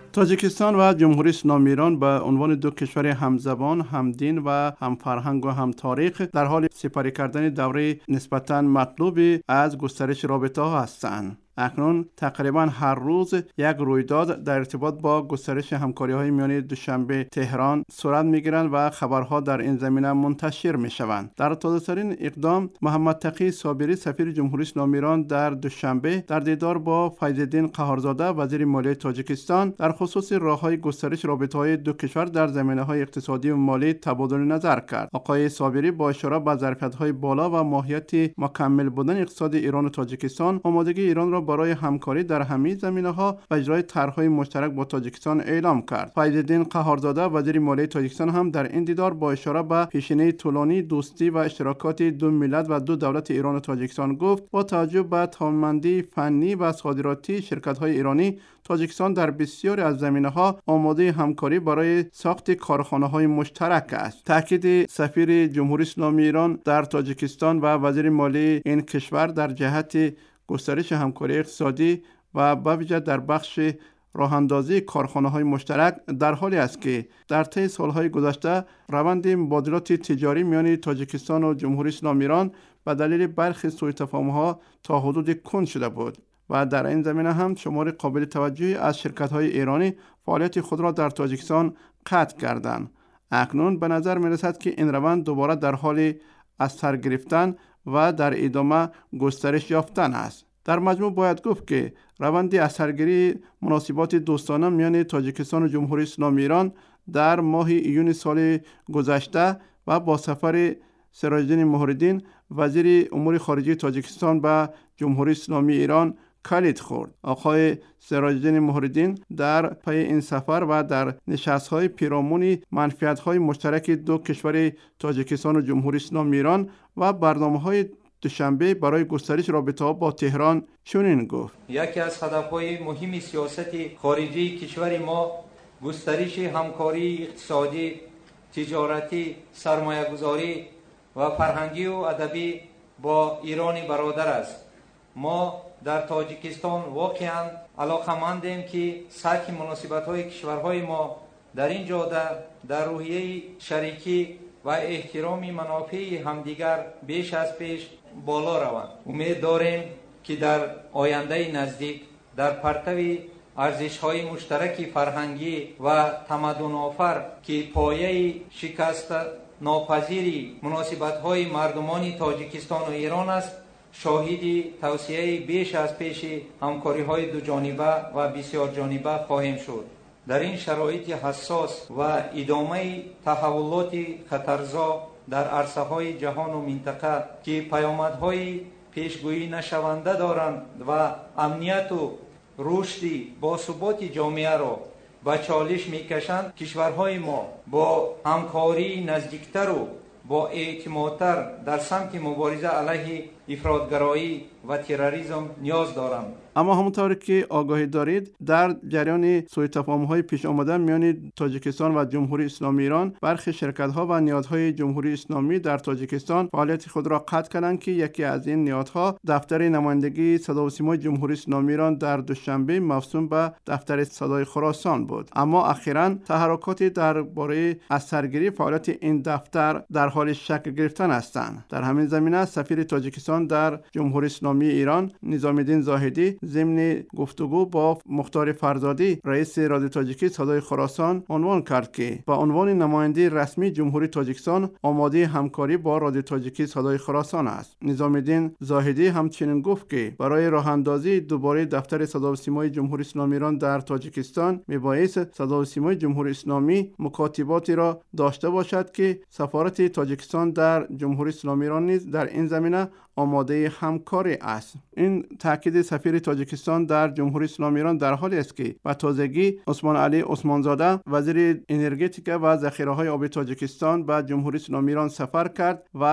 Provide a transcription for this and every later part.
تاجیکستان و جمهوری اسلامی ایران به عنوان دو کشور همزبان، همدین و همفرهنگ و همتاریخ در حال سپری کردن دوره نسبتاً مطلوبی از گسترش رابطه ها هستند. اکنون تقریبا هر روز یک رویداد در ارتباط با گسترش همکاری‌های میان دوشنبه تهران صورت می‌گیرند و خبرها در این زمینه منتشر می‌شوند. در تازه‌ترین اقدام، محمد تقی صابری سفیر جمهوری اسلامی ایران در دوشنبه در دیدار با فیض‌الدین قهارزاده وزیر مالیه تاجیکستان در خصوص راه‌های گسترش رابطه‌های دو کشور در زمینه‌های اقتصادی و مالی تبادل نظر کرد. آقای صابری با اشاره به ظرفیت‌های بالا و ماهیت مکمل بودن اقتصاد ایران و تاجیکستان، آمادگی ایران را برای همکاری در همه زمینه‌ها و اجرای طرح‌های مشترک با تاجیکستان اعلام کرد. فیض‌الدین قهارزاده وزیر مالیه تاجیکستان هم در این دیدار با اشاره به پیشینه طولانی دوستی و اشتراکات دو ملت و دو دولت ایران و تاجیکستان گفت با توجه به توانمندی فنی و صادراتی شرکت‌های ایرانی، تاجیکستان در بسیاری از زمینه‌ها آماده همکاری برای ساخت کارخانه‌های مشترک است. تاکید سفیر جمهوری اسلامی ایران در تاجیکستان و وزیر مالیه این کشور در جهت گسترش همکاری اقتصادی و به ویژه در بخش راه‌اندازی کارخانه‌های مشترک در حالی است که در طی سال‌های گذشته روند مبادلات تجاری میان تاجیکستان و جمهوری اسلامی ایران به دلیل برخی سوءتفاهم‌ها تا حدود کند شده بود و در این زمینه هم شمار قابل توجهی از شرکت‌های ایرانی فعالیت خود را در تاجیکستان قطع کردند. اکنون به نظر می‌رسد که این روند دوباره در حال از سر گرفتن و در ادامه گسترش یافتن است. در مجموع باید گفت که روند اثرگیری مناسبات دوستانه میان تاجیکستان و جمهوری اسلامی ایران در ماه ایون سال گذشته و با سفر سراج‌الدین مهرالدین وزیر امور خارجه تاجیکستان به جمهوری اسلامی ایران کلید خورد. آقای سراج‌الدین مهرالدین در پی این سفر و در نشست‌های پیرامون منفعت‌های مشترک دو کشور تاجیکستان و جمهوری اسلامی ایران و برنامه‌های دوشنبه برای گسترش رابطه‌ها با تهران چنین گفت: یکی از هدف‌های مهم سیاست خارجی کشور ما گسترش همکاری اقتصادی، تجارتی، سرمایه‌گذاری و فرهنگی و ادبی با ایران برادر است. ما در تاجیکستان واقعاً علاقه‌مندیم که سطح مناسبت‌های کشورهای ما در این جاده در روحیه شریکی و احترام منافع همدیگر بیش از پیش بالا روند. امید داریم که در آینده نزدیک در پرتو ارزش‌های مشترک فرهنگی و تمدن آفر که پایه شکست ناپذیر مناسبت‌های مردمان تاجیکستان و ایران است، شاهد توسعه بیش از پیش همکاری‌های دو جانبه و بسیار جانبه خواهیم شد. در این شرایط حساس و ادامه تحولات خطرزا در عرصه‌های جهان و منطقه که پیامدهای پیشگویی نشونده دارند و امنیت و رشد باثبات جامعه را به چالش می‌کشند، کشورهای ما با همکاری نزدیکتر و با اعتمادتر در سمت مبارزه علیه افراطگرایی و تروریسم نیاز دارند. اما همونطور که آگاهی دارید، در جریان سوءتفاهم‌های پیش آمده میان تاجیکستان و جمهوری اسلامی ایران، برخی شرکت‌ها و نهادهای جمهوری اسلامی در تاجیکستان فعالیت خود را قطع کردند که یکی از این نهادها دفتر نمایندگی صدا و سیمای جمهوری اسلامی ایران در دوشنبه موسوم به دفتر صدای خراسان بود. اما اخیراً تحرکاتی درباره از سرگیری فعالیت این دفتر در حال شکل گرفتن هستند. در همین زمینه سفیر تاجیکستان در جمهوری اسلامی ایران نظام‌الدین زاهدی ضمن گفتگو با مختار فرزادی رئیس رادیو تاجیکی صدای خراسان عنوان کرد که با عنوان نماینده رسمی جمهوری تاجیکستان آماده همکاری با رادیو تاجیکی صدای خراسان است. نظام‌الدین زاهدی همچنین گفت که برای راه اندازی دوباره دفتر صدا و سیمای جمهوری اسلامی ایران در تاجیکستان میبایست صدا و سیمای جمهوری اسلامی مکاتباتی را داشته باشد که سفارت تاجیکستان در جمهوری اسلامی ایران نیز در این زمینه آماده همکاری است. این تاکید سفیر تاجیکستان در جمهوری اسلامی ایران در حالی است که به تازگی عثمان علی عثمانزاده وزیر انرژتیک و ذخیره‌های آبی تاجیکستان به جمهوری اسلامی ایران سفر کرد و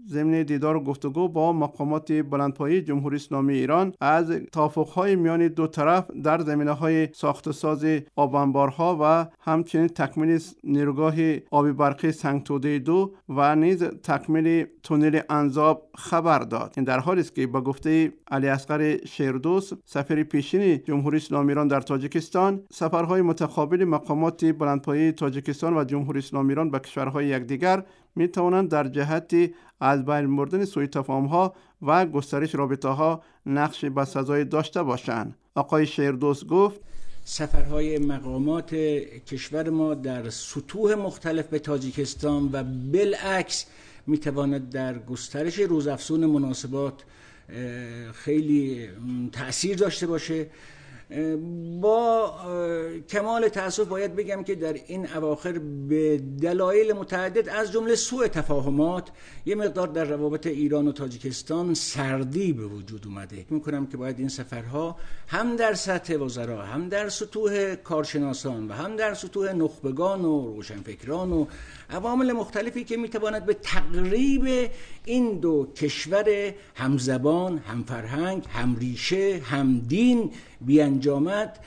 ضمن دیدار و گفتگو با مقامات بلندپایه جمهوری اسلامی ایران از توافق‌های میان دو طرف در زمینه‌های ساخت و ساز آب انبارها و همچنین تکمیل نیروگاه آبی برقی سنگ توده 2 و نیز تکمیل تونل انزاب خبر داد. این در حالی است که با گفته علی اصغر شیردوست، سفیر پیشین جمهوری اسلامی ایران در تاجیکستان، سفرهای متقابل مقامات بلندپایه تاجیکستان و جمهوری اسلامی ایران به کشورهای یکدیگر می توانند در جهت از بین بردن سوء تفاهم‌ها و گسترش رابطه‌ها نقش بسزایی داشته باشند. آقای شیردوست گفت سفرهای مقامات کشور ما در سطوح مختلف به تاجیکستان و بالعکس می تواند در گسترش روزافزون مناسبات خیلی تأثیر داشته باشه. با کمال تأسف باید بگم که در این اواخر به دلایل متعدد از جمله سوء تفاهمات یه مقدار در روابط ایران و تاجیکستان سردی به وجود اومده. می‌کنم که باید این سفرها هم در سطح وزرا، هم در سطوح کارشناسان و هم در سطوح نخبگان و روشنفکران و عوامل مختلفی که میتواند به تقریب این دو کشور همزبان، هم فرهنگ، هم ریشه، هم دین بیانجامد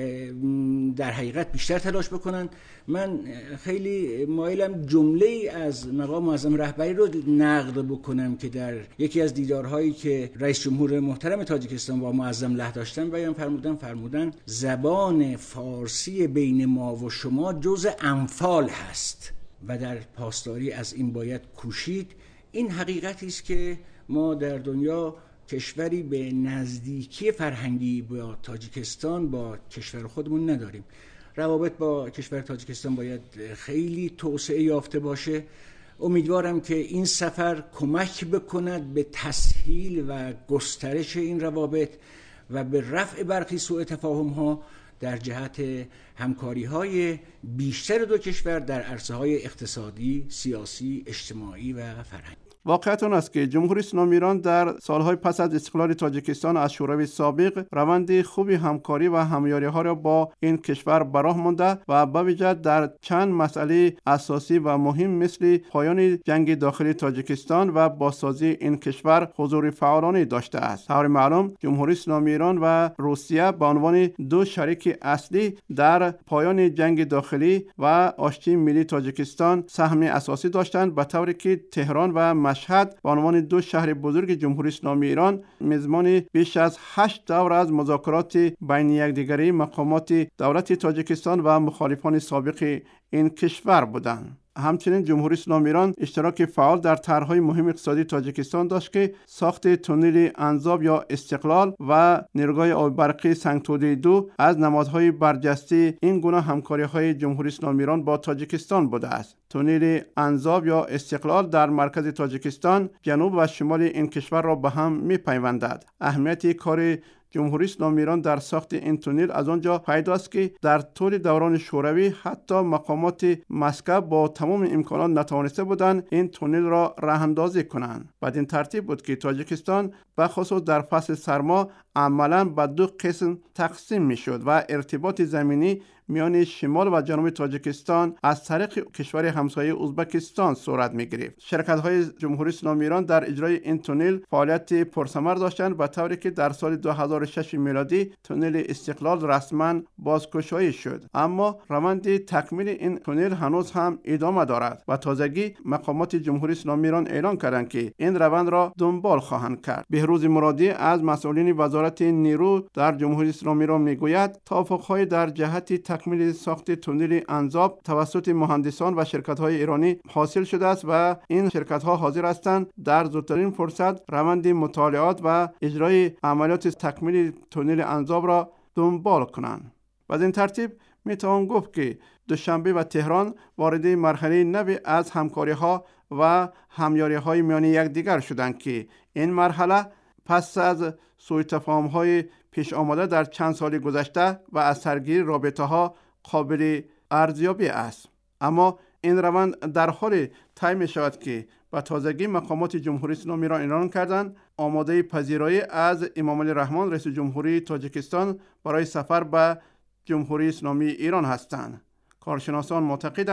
در حقیقت بیشتر تلاش بکنن. من خیلی مایلم جمله‌ای از مقام معظم رهبری رو نقل بکنم که در یکی از دیدارهایی که رئیس جمهور محترم تاجیکستان با معظم له داشتن بیان فرمودن زبان فارسی بین ما و شما جزء انفال هست و در پاسداری از این باید کوشید. این حقیقتی است که ما در دنیا کشوری به نزدیکی فرهنگی با تاجیکستان با کشور خودمون نداریم. روابط با کشور تاجیکستان باید خیلی توسعه یافته باشه. امیدوارم که این سفر کمک بکند به تسهیل و گسترش این روابط و به رفع برخی سوء تفاهم‌ها در جهت همکاری‌های بیشتر دو کشور در عرصه‌های اقتصادی، سیاسی، اجتماعی و فرهنگی. واقعیت آن است که جمهوری اسلامی ایران در سالهای پس از استقلال تاجیکستان از شوروی سابق روند خوبی همکاری و همیاری‌ها را با این کشور به راه مانده و به ویژه در چند مسئله اساسی و مهم مثل پایان جنگ داخلی تاجیکستان و بازسازی این کشور حضور فعالانه داشته است. طور معلوم جمهوری اسلامی ایران و روسیه به عنوان دو شریک اصلی در پایان جنگ داخلی و آشتی ملی تاجیکستان سهم اساسی داشتند، به طوری که تهران و مشهد به عنوان دو شهر بزرگ جمهوری اسلامی ایران میزبان بیش از 8 دور از مذاکرات بین یکدیگری مقامات دولت تاجیکستان و مخالفان سابق این کشور بودند. همچنین جمهوری اسلامی ایران اشتراک فعال در طرح‌های مهم اقتصادی تاجیکستان داشت که ساخت تونل انزاب یا استقلال و نیروگاه آب برقی سنگ توده 2 از نمادهای برجسته این گونه همکاری‌های جمهوری اسلامی ایران با تاجیکستان بوده است. تونل انزاب یا استقلال در مرکز تاجیکستان، جنوب و شمال این کشور را به هم می‌پیوندد. اهمیت کار جمهوری اسلامی ایران در ساخت این تونل از آنجا پیداست که در طول دوران شوروی حتی مقامات مسکو با تمام امکانات نتوانسته بودند این تونل را راه‌اندازی کنند. بدین ترتیب بود که تاجیکستان به خصوص در فصل سرما عملاً به دو قسم تقسیم میشد و ارتباط زمینی میان شمال و جنوب تاجیکستان از طریق کشور همسایه ازبکستان صورت می‌گرفت. شرکت‌های جمهوری اسلامی ایران در اجرای این تونل فعالیت پرثمر داشتند، به طوری که در سال 2006 میلادی تونل استقلال رسما بازگشایی شد. اما روند تکمیل این تونل هنوز هم ادامه دارد و تازگی مقامات جمهوری اسلامی ایران اعلام کردند که این روند را دنبال خواهند کرد. بهروز مرادی از مسئولین وزارت نیرو در جمهوری اسلامی ایران میگوید توافق‌های در جهت تکمیل ساخت تونل انزاب توسط مهندسان و شرکت‌های ایرانی حاصل شده است و این شرکت‌ها حاضر هستند در زودترین فرصت روند مطالعات و اجرای عملیات تکمیل تونل انزاب را دنبال کنند. و از این ترتیب میتوان گفت که دوشنبه و تهران وارد مرحله نوی از همکاری‌ها و همیاری‌های میان یکدیگر شدند که این مرحله پس از سوء تفاهم‌های پیش آمده در چند سال گذشته و از سرگیری رابطه‌ها قابل ارزیابی است. اما این روند در حال طی می‌شود که با تازگی مقامات جمهوری اسلامی ایران اعلام کردند آماده پذیرایی از امام علی رحمان رئیس جمهوری تاجیکستان برای سفر به جمهوری اسلامی ایران هستند. کارشناسان معتقدند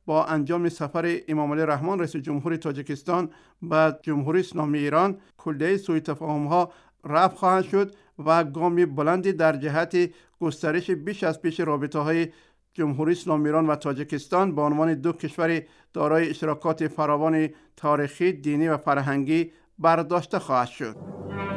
با انجام سفر امام علی رحمان رئیس جمهوری تاجیکستان به جمهوری اسلامی ایران کلیه سوء تفاهم‌ها رفع خواهد شد و گامی بلندی در جهت گسترش بیش از پیش رابطه‌های جمهوری اسلامی ایران و تاجیکستان به عنوان دو کشور دارای اشتراکات فراوان تاریخی، دینی و فرهنگی برداشته خواهد شد.